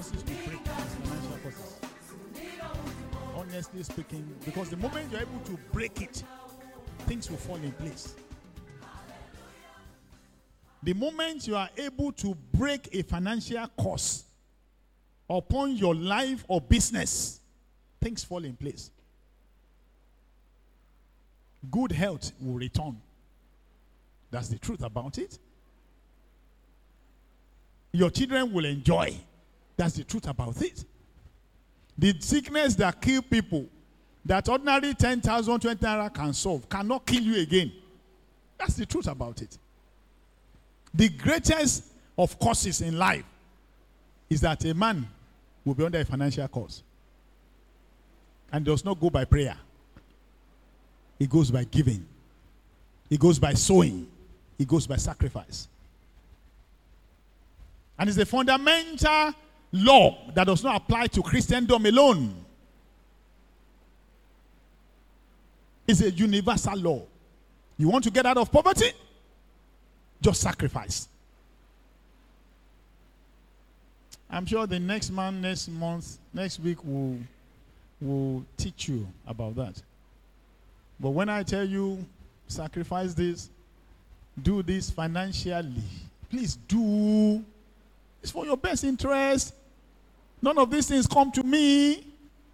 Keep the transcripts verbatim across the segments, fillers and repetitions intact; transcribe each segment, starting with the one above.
curses will break, financial curses. Honestly speaking, because the moment you're able to break it, things will fall in place. The moment you are able to break a financial curse upon your life or business, things fall in place. Good health will return. That's the truth about it. Your children will enjoy. That's the truth about it. The sickness that kill people, that ordinary ten thousand, twenty naira can solve, cannot kill you again. That's the truth about it. The greatest of causes in life is that a man will be under a financial cause and does not go by prayer. It goes by giving. It goes by sowing. It goes by sacrifice. And it's a fundamental law that does not apply to Christendom alone. It's a universal law. You want to get out of poverty? Just sacrifice. I'm sure the next man, next month, next week will, will teach you about that. But when I tell you, sacrifice this, do this financially, please do. It's for your best interest. None of these things come to me.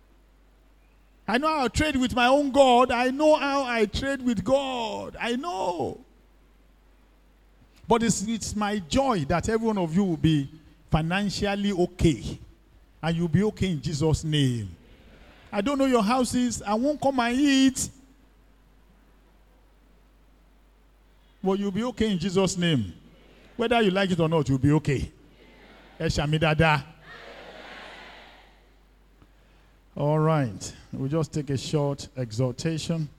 I know how I trade with my own God. I know how I trade with God. I know. But it's, it's my joy that every one of you will be financially okay. And you'll be okay in Jesus' name. I don't know your houses. I won't come and eat. But you'll be okay in Jesus' name. Whether you like it or not, you'll be okay. Eshamidada. All right. We'll just take a short exhortation.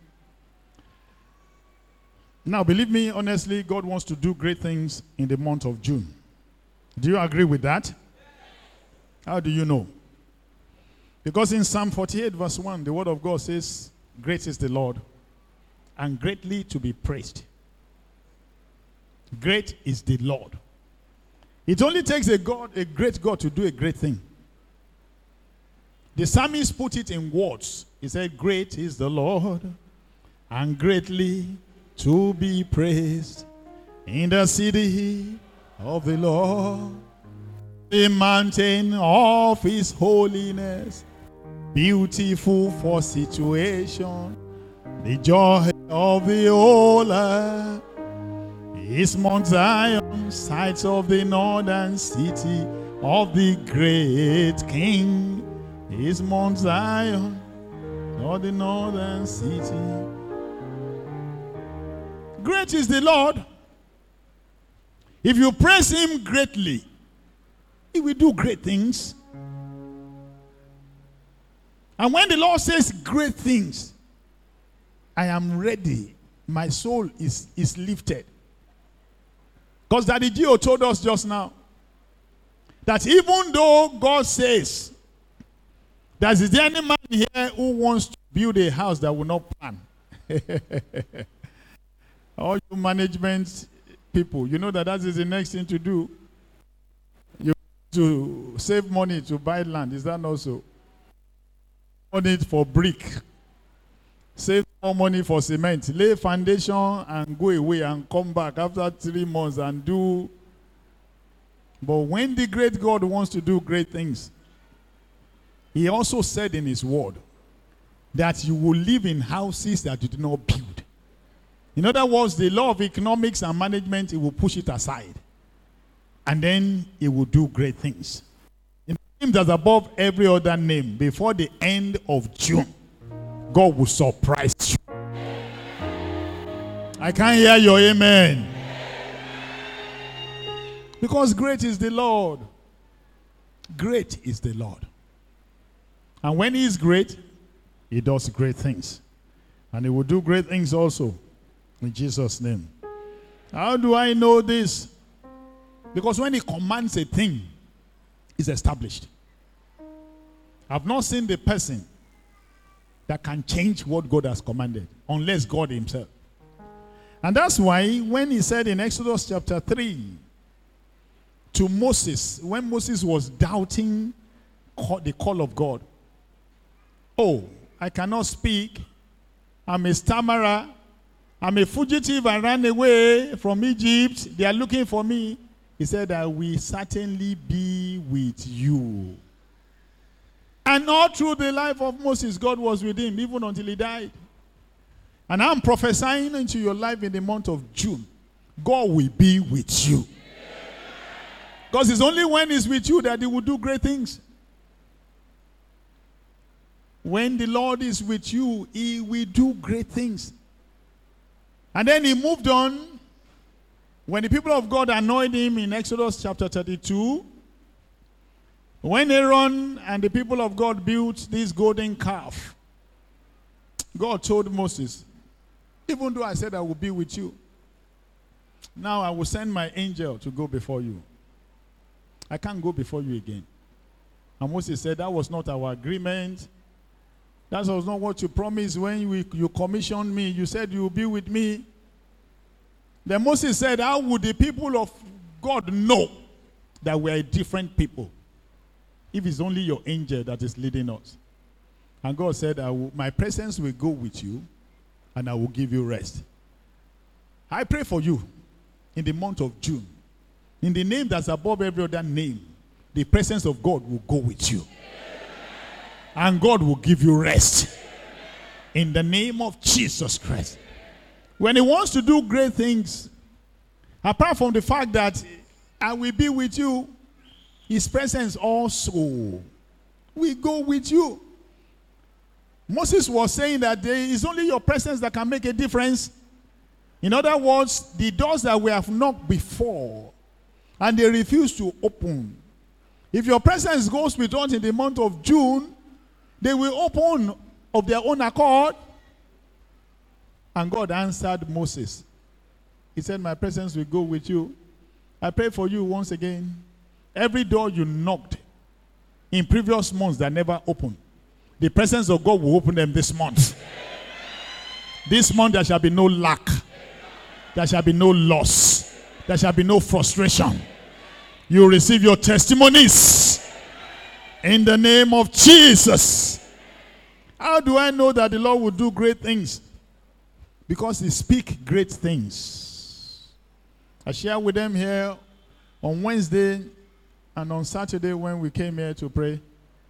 Now, believe me, honestly, God wants to do great things in the month of June. Do you agree with that? How do you know? Because in Psalm forty-eight, verse one, the word of God says, "Great is the Lord, and greatly to be praised." Great is the Lord. It only takes a God, a great God, to do a great thing. The psalmist put it in words. He said, "Great is the Lord, and greatly to be praised in the city of the Lord, the mountain of his holiness, beautiful for situation, the joy of the whole earth is Mount Zion, sights of the northern city of the great King, is Mount Zion of the northern city." Great is the Lord. If you praise him greatly, he will do great things. And when the Lord says great things, I am ready. My soul is, is lifted. Because Daddy Gio told us just now that even though God says, that is there any man here who wants to build a house that will not plan? All you management people, you know that that is the next thing to do. You to save money to buy land. Is that not so? Money for brick. Save more money for cement. Lay foundation and go away and come back after three months and do. But when the great God wants to do great things, he also said in his word that you will live in houses that you did not build. In other words, the law of economics and management, it will push it aside. And then it will do great things. In the name that's above every other name, before the end of June, God will surprise you. I can't hear your amen. Because great is the Lord. Great is the Lord. And when he is great, he does great things. And he will do great things also. In Jesus' name. How do I know this? Because when he commands a thing, it's established. I've not seen the person that can change what God has commanded, unless God himself. And that's why when he said in Exodus chapter three, to Moses when Moses was doubting the call of God. Oh, I cannot speak. I'm a stammerer. I'm a fugitive. I ran away from Egypt. They are looking for me. He said, I will certainly be with you. And all through the life of Moses, God was with him, even until he died. And I'm prophesying into your life in the month of June. God will be with you. Because it's only when he's with you that he will do great things. When the Lord is with you, he will do great things. And then he moved on. When the people of God annoyed him in Exodus chapter thirty-two, when Aaron and the people of God built this golden calf, God told Moses, even though I said I will be with you, now I will send my angel to go before you. I can't go before you again. And Moses said, that was not our agreement. That was not what you promised when you, you commissioned me. You said you will be with me. Then Moses said, how would the people of God know that we are a different people if it's only your angel that is leading us? And God said, I will, my presence will go with you and I will give you rest. I pray for you in the month of June. In the name that's above every other name, the presence of God will go with you. And God will give you rest. In the name of Jesus Christ. When he wants to do great things, apart from the fact that I will be with you, his presence also will go with you. Moses was saying that there is only your presence that can make a difference. In other words, the doors that we have knocked before and they refuse to open, if your presence goes with us in the month of June, they will open of their own accord. And God answered Moses. He said, my presence will go with you. I pray for you once again. Every door you knocked in previous months that never opened, the presence of God will open them this month. This month there shall be no lack. There shall be no loss. There shall be no frustration. You will receive your testimonies in the name of Jesus. How do I know that the Lord will do great things? Because he speaks great things. I shared with them here on Wednesday and on Saturday when we came here to pray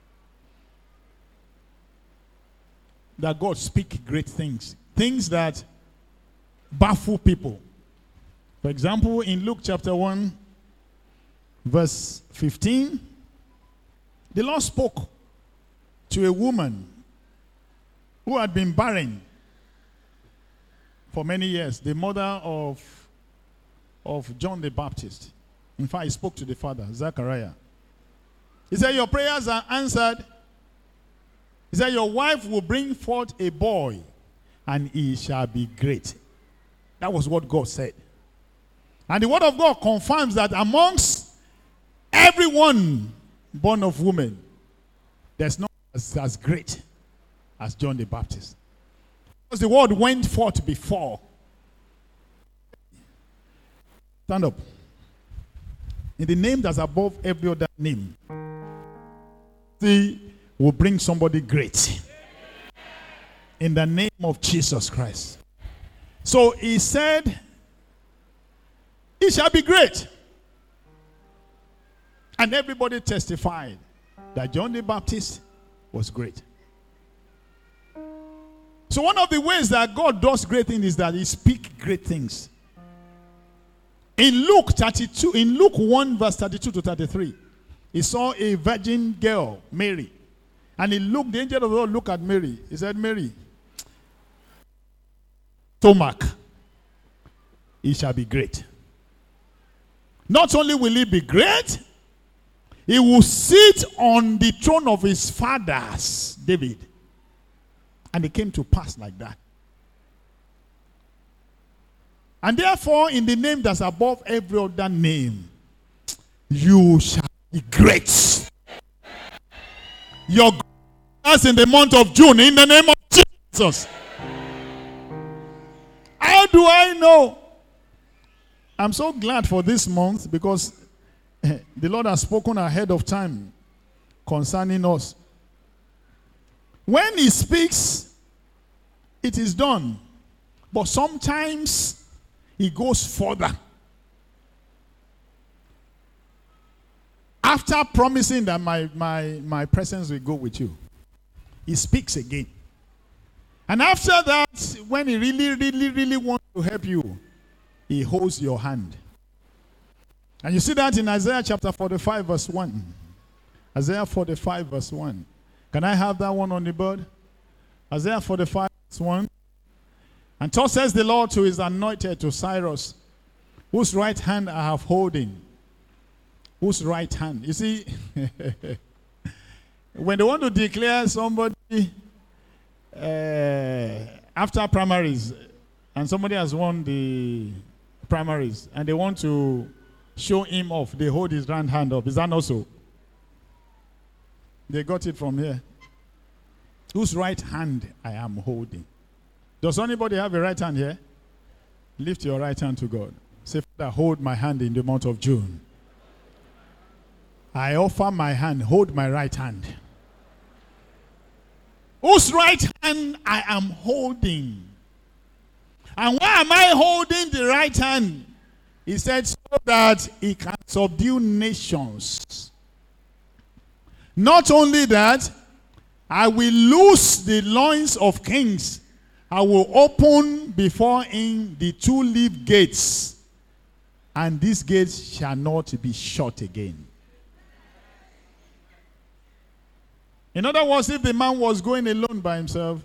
that God speaks great things. Things that baffle people. For example, in Luke chapter one, verse fifteen, the Lord spoke to a woman who had been barren for many years, the mother of, of John the Baptist. In fact, he spoke to the father, Zechariah. He said, your prayers are answered. He said, your wife will bring forth a boy, and he shall be great. That was what God said. And the word of God confirms that amongst everyone born of woman, there's no as, as great as John the Baptist. Because the word went forth before. Stand up. In the name that's above every other name, he will bring somebody great. In the name of Jesus Christ. So he said, it shall be great. And everybody testified that John the Baptist was great. So one of the ways that God does great things is that he speaks great things. In Luke thirty-two, in Luke one verse thirty-two to thirty-three, he saw a virgin girl, Mary. And he looked, the angel of the Lord looked at Mary. He said, Mary, stomach, he shall be great. Not only will he be great, he will sit on the throne of his fathers, David. And it came to pass like that. And therefore, in the name that's above every other name, you shall be great. Your greatness in the month of June, in the name of Jesus. How do I know? I'm so glad for this month because The Lord has spoken ahead of time concerning us. When he speaks, it is done. But sometimes he goes further. After promising that my, my, my presence will go with you, he speaks again. And after that, when he really, really, really wants to help you, he holds your hand. And you see that in Isaiah chapter forty-five, verse one. Isaiah forty-five, verse one. Can I have that one on the board? Isaiah forty-five, verse one. And thus says the Lord to his anointed, to Cyrus, whose right hand I have holding. Whose right hand? You see, when they want to declare somebody uh, after primaries, and somebody has won the primaries, and they want to show him off, they hold his right hand up. Is that not so? They got it from here. Whose right hand I am holding? Does anybody have a right hand here? Lift your right hand to God. Say, Father, hold my hand in the month of June. I offer my hand, hold my right hand. Whose right hand I am holding? And why am I holding the right hand? He said, so that he can subdue nations. Not only that, I will loose the loins of kings. I will open before him the two-leaf gates, and these gates shall not be shut again. In other words, if the man was going alone by himself,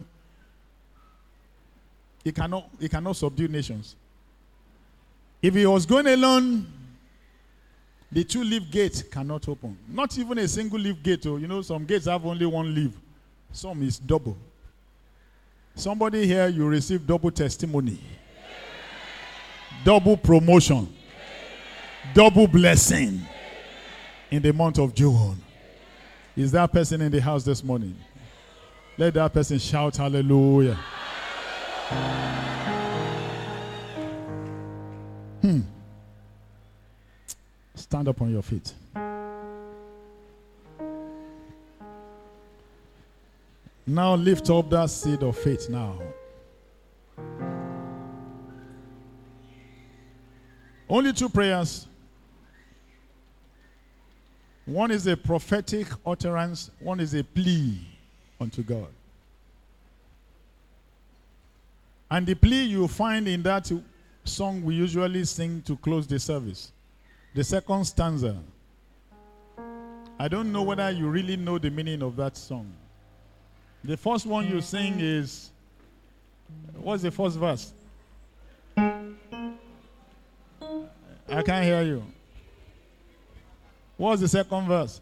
he cannot, he cannot subdue nations. If he was going alone, the two-leaf gate cannot open. Not even a single-leaf gate. Oh, you know, some gates have only one leaf. Some is double. Somebody here, you receive double testimony. Double promotion. Double blessing in the month of June. Is that person in the house this morning? Let that person shout hallelujah. Hmm. Stand up on your feet. Now lift up that seed of faith now. Only two prayers. One is a prophetic utterance. One is a plea unto God. And the plea you find in that song we usually sing to close the service. The second stanza. I don't know whether you really know the meaning of that song. The first one you sing is, what's the first verse? I can't hear you. What's the second verse?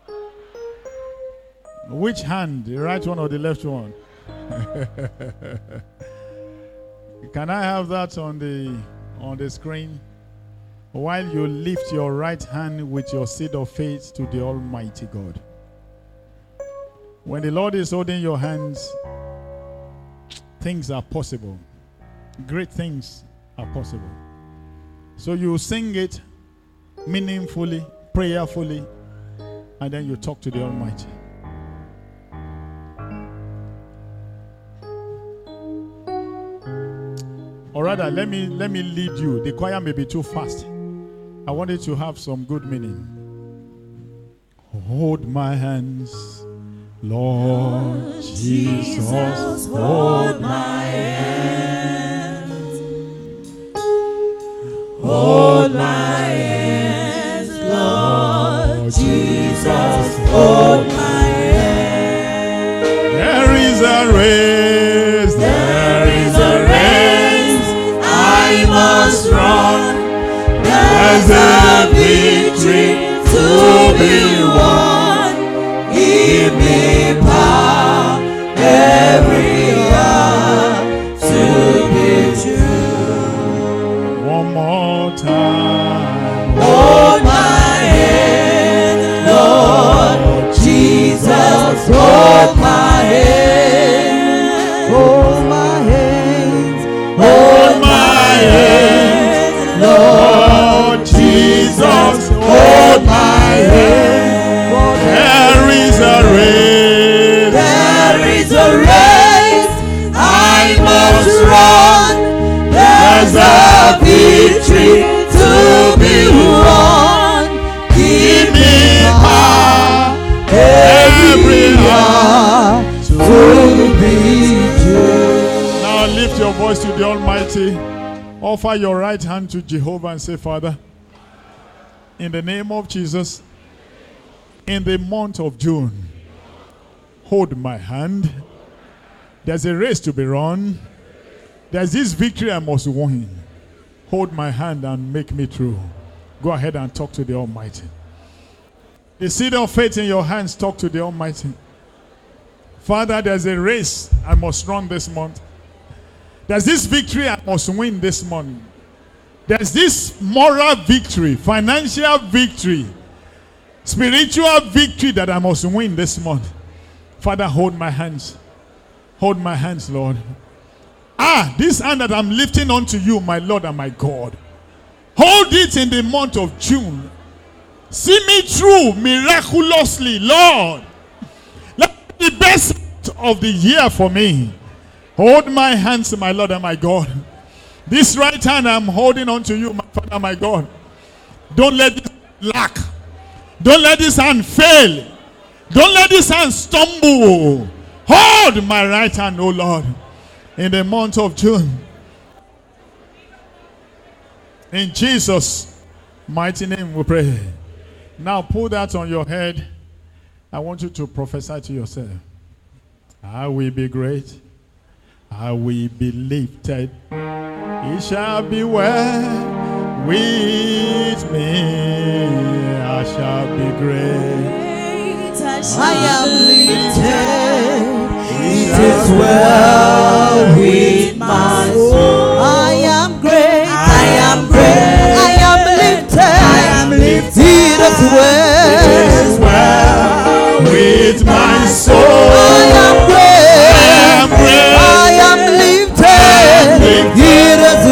Which hand? The right one or the left one? Can I have that on the on the screen? While you lift your right hand with your seed of faith to the Almighty God. When the Lord is holding your hands, things are possible. Great things are possible. So you sing it meaningfully, prayerfully, and then you talk to the Almighty. Or rather, let me let me lead you. The choir may be too fast. I want it to have some good meaning. Hold my hands, Lord Jesus, hold my hands. Hold my hands, Lord Jesus, hold my hands. There is a race, there is a race I must run. There's a victory to be won. Give me power every hour to be true. One more time. Hold my hand, Lord Jesus, hold my hand. Hold my hands, hold my hands, Lord Jesus, hold victory to be won. Give me power every hour to be true. Now lift your voice to the Almighty. Offer your right hand to Jehovah and say, Father, in the name of Jesus, in the month of June, hold my hand. There's a race to be run. There's this victory I must win. Hold my hand and make me through. Go ahead and talk to the Almighty. The seed of faith in your hands, talk to the Almighty. Father, there's a race I must run this month. There's this victory I must win this month. There's this moral victory, financial victory, spiritual victory that I must win this month. Father, hold my hands. Hold my hands, Lord. Ah, this hand that I'm lifting unto you, my Lord and my God. Hold it in the month of June. See me through miraculously, Lord. Let be the best month of the year for me. Hold my hands, my Lord and my God. This right hand I'm holding on to you, my Father, my God. Don't let this lack. Don't let this hand fail. Don't let this hand stumble. Hold my right hand, oh Lord, in the month of June. In Jesus' mighty name we pray. Now put that on your head. I want you to prophesy to yourself. I will be great. I will be lifted. It shall be well with me. I shall be great. I am lifted. It is well with my soul. I am great. I am great. I am lifted. I am lifted. It is well. It is well with my soul. I am great. I am great. I am lifted. It is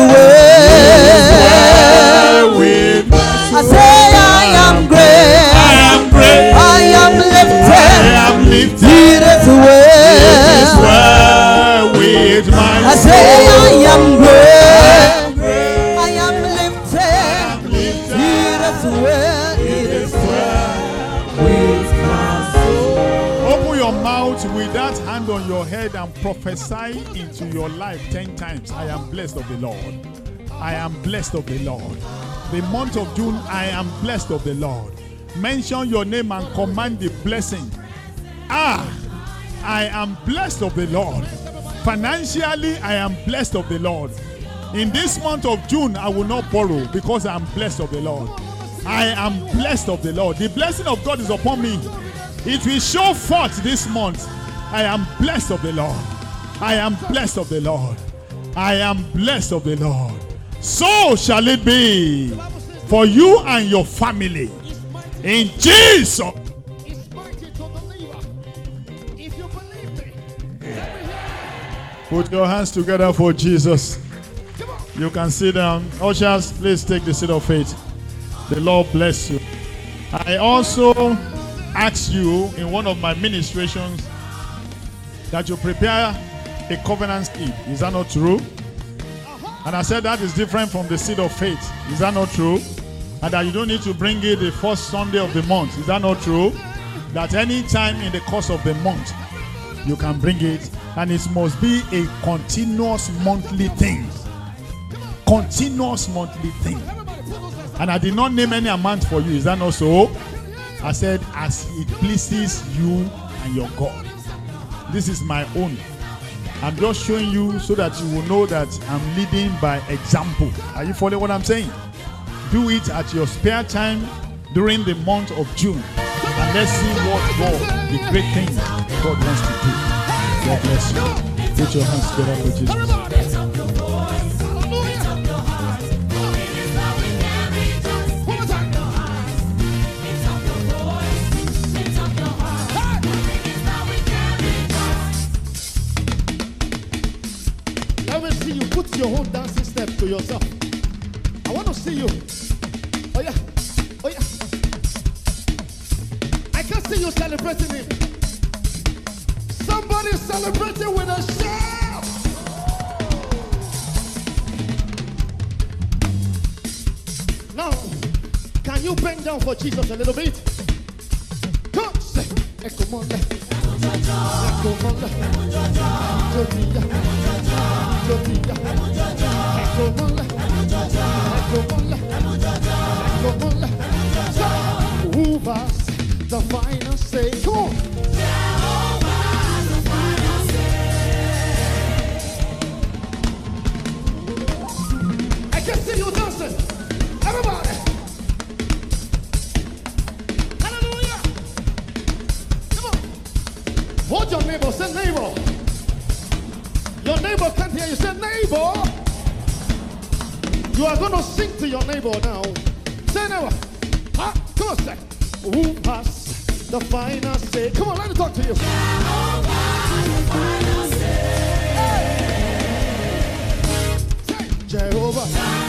well with I say I am great. I am great. I am lifted. I am lifted. It is It is well. well with my I soul. say I am great. I am lifted. It is well. It is well with my soul. Open your mouth with that hand on your head and prophesy into your life ten times. I am blessed of the Lord. I am blessed of the Lord. The month of June, I am blessed of the Lord. Mention your name and command the blessing. Ah, I am blessed of the Lord. Financially, I am blessed of the Lord. In this month of June, I will not borrow because I am blessed of the Lord. I am blessed of the Lord. The blessing of God is upon me. It will show forth this month. I am blessed of the Lord. I am blessed of the Lord. I am blessed of the Lord. So shall it be for you and your family. In Jesus. Put your hands together for Jesus. You can sit down. Ushers, please take the seat of faith. The Lord bless you. I also asked you in one of my ministrations that you prepare a covenant seed. Is that not true? And I said that is different from the seed of faith. Is that not true? And that you don't need to bring it the first Sunday of the month. Is that not true? That any time in the course of the month, you can bring it. And it must be a continuous monthly thing. Continuous monthly thing. And I did not name any amount for you. Is that not so? I said, as it pleases you and your God. This is my own. I'm just showing you so that you will know that I'm leading by example. Are you following what I'm saying? Do it at your spare time during the month of June. And let's see what God, the great thing God wants to do. God bless you. Put your hands together for Jesus. Let me see you put your whole dancing step to yourself. I want to see you. Oh yeah, oh yeah. I can see you celebrating him. Somebody celebrating with a shout. Can you bend down for Jesus a little bit? Come say, Echo Mole. Echo Mole. Jovia. Jovia. Echo Mole. Echo Mole. Echo Mole. Who was the final say? Come on. I can see you dancing. Everybody. Hallelujah. Come on. Hold your neighbor. Say neighbor. Your neighbor can't hear you. Say neighbor. You are going to sing to your neighbor now. Say neighbor. Huh? Come on, say. Who has the final say? Come on, let me talk to you. Jehovah. Say, Jehovah.